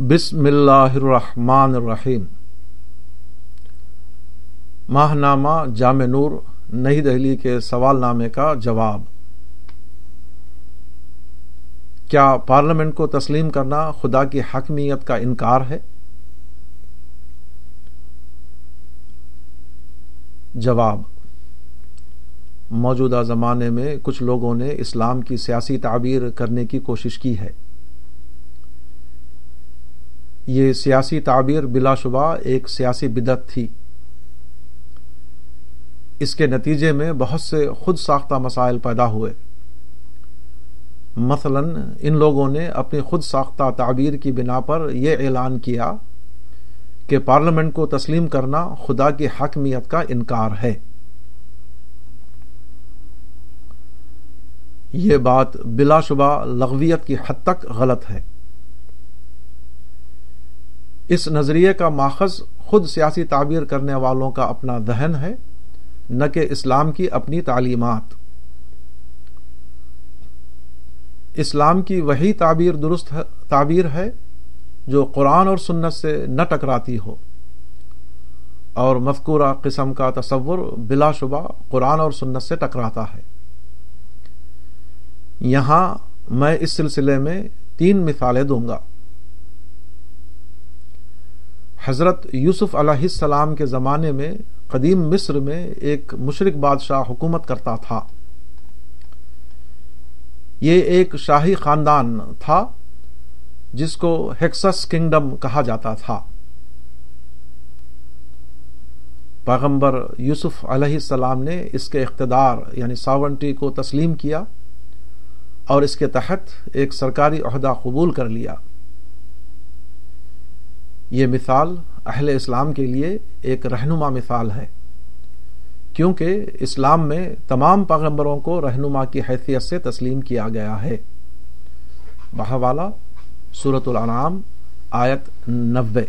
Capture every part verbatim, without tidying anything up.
بسم اللہ الرحمن الرحیم۔ ماہنامہ جامع نور نئی دہلی کے سوال نامے کا جواب۔ کیا پارلیمنٹ کو تسلیم کرنا خدا کی حاکمیت کا انکار ہے؟ جواب: موجودہ زمانے میں کچھ لوگوں نے اسلام کی سیاسی تعبیر کرنے کی کوشش کی ہے۔ یہ سیاسی تعبیر بلا شبہ ایک سیاسی بدعت تھی۔ اس کے نتیجے میں بہت سے خود ساختہ مسائل پیدا ہوئے۔ مثلا ان لوگوں نے اپنی خود ساختہ تعبیر کی بنا پر یہ اعلان کیا کہ پارلیمنٹ کو تسلیم کرنا خدا کی حاکمیت کا انکار ہے۔ یہ بات بلا شبہ لغویت کی حد تک غلط ہے۔ اس نظریے کا ماخذ خود سیاسی تعبیر کرنے والوں کا اپنا ذہن ہے، نہ کہ اسلام کی اپنی تعلیمات۔ اسلام کی وہی تعبیر درست تعبیر ہے جو قرآن اور سنت سے نہ ٹکراتی ہو، اور مذکورہ قسم کا تصور بلا شبہ قرآن اور سنت سے ٹکراتا ہے۔ یہاں میں اس سلسلے میں تین مثالیں دوں گا۔ حضرت یوسف علیہ السلام کے زمانے میں قدیم مصر میں ایک مشرک بادشاہ حکومت کرتا تھا۔ یہ ایک شاہی خاندان تھا جس کو ہیکسس کنگڈم کہا جاتا تھا۔ پیغمبر یوسف علیہ السلام نے اس کے اقتدار یعنی ساورنٹی کو تسلیم کیا اور اس کے تحت ایک سرکاری عہدہ قبول کر لیا۔ یہ مثال اہل اسلام کے لیے ایک رہنما مثال ہے، کیونکہ اسلام میں تمام پیغمبروں کو رہنما کی حیثیت سے تسلیم کیا گیا ہے۔ بحوالہ سورۃ الانعام آیت نوے۔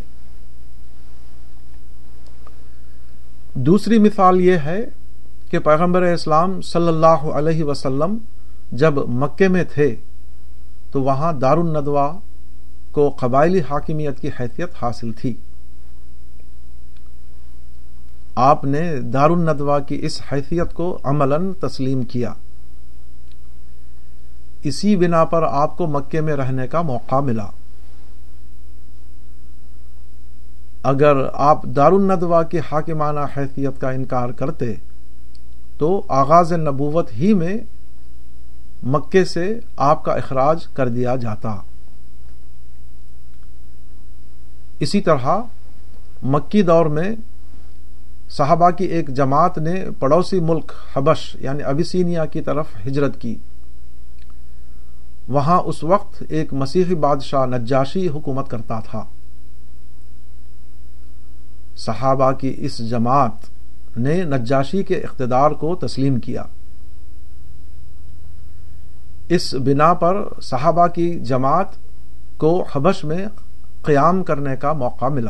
دوسری مثال یہ ہے کہ پیغمبر اسلام صلی اللہ علیہ وسلم جب مکے میں تھے تو وہاں دار الندوہ کو قبائلی حاکمیت کی حیثیت حاصل تھی۔ آپ نے دار الندوہ کی اس حیثیت کو عملاً تسلیم کیا۔ اسی بنا پر آپ کو مکے میں رہنے کا موقع ملا۔ اگر آپ دار الندوہ کی حاکمانہ حیثیت کا انکار کرتے تو آغاز نبوت ہی میں مکے سے آپ کا اخراج کر دیا جاتا۔ اسی طرح مکی دور میں صحابہ کی ایک جماعت نے پڑوسی ملک حبش یعنی ابیسینیا کی طرف ہجرت کی۔ وہاں اس وقت ایک مسیحی بادشاہ نجاشی حکومت کرتا تھا۔ صحابہ کی اس جماعت نے نجاشی کے اقتدار کو تسلیم کیا۔ اس بنا پر صحابہ کی جماعت کو حبش میں قیام کرنے کا موقع ملا۔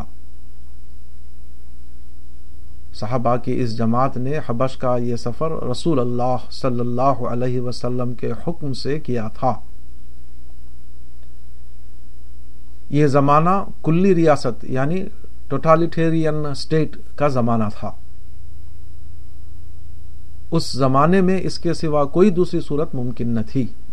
صحابہ کی اس جماعت نے حبش کا یہ سفر رسول اللہ صلی اللہ علیہ وسلم کے حکم سے کیا تھا۔ یہ زمانہ کلی ریاست یعنی ٹوٹالیٹیرین اسٹیٹ کا زمانہ تھا۔ اس زمانے میں اس کے سوا کوئی دوسری صورت ممکن نہ تھی۔